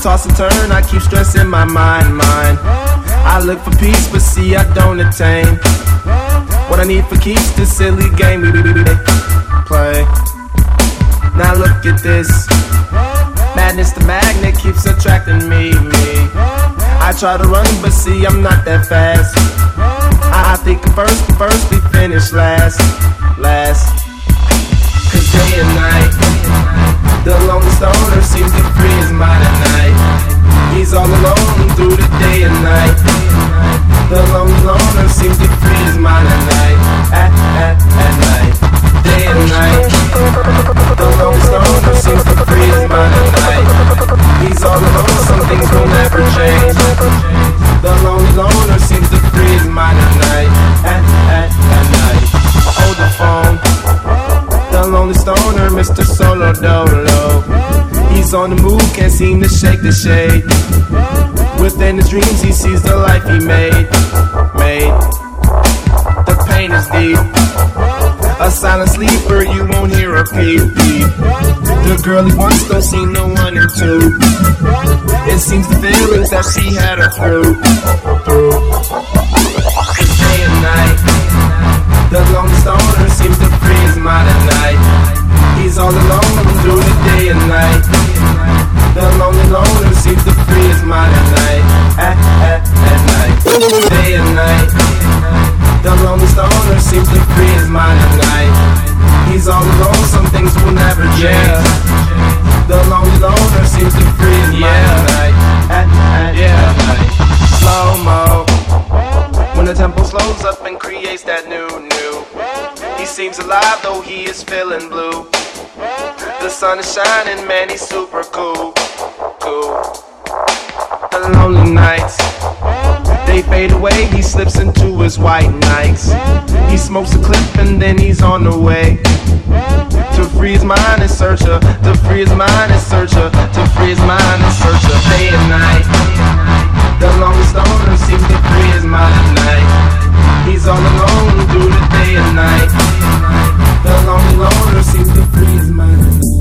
toss and turn, I keep stressing my mind. I look for peace, but see I don't attain what I need for keeps. This silly game we play. Now look at this. Madness, the magnet keeps attracting me. I try to run, but see I'm not that fast. I think I'm first, we finish last. Cause day and night, the lonely stoner seems to free his mind at night. He's all alone through the day and night. The lonely loner seems to free his mind at night. At night, day and night. The lonely stoner seems to free his mind at night. He's all alone, some things will never change. The lonely loner seems to free his mind at night. At night, hold the phone. The lonely stoner, Mr. Solo Dolo. He's on the move, can't seem to shake the shade. Within his dreams, he sees the life he made. The pain is deep. A silent sleeper, you won't hear a peep. The girl he wants don't see no one in two. It seems the feelings that she had her through. Cause day and night, the lonely stoner seems to free his mind at night. He's all alone through the day and night. The lonely loner seems to free his mind at night. At night, day and night. The lonely stoner seems to free his mind at night. He's all alone, some things will never change. The lonely loner seems to free his mind at night. At night, slow-mo. When the tempo slows up and creates that new. He seems alive though he is feeling blue. The sun is shining, man, he's super cool. The lonely nights, they fade away, he slips into his white Nikes. He smokes a clip and then he's on the way to free his mind and search her, to free his mind and search her, to free his mind and search her. Day and night, the lonely stoner seems to free his mind at night. He's all alone through the day and night. The lonely loner seems to free his mind.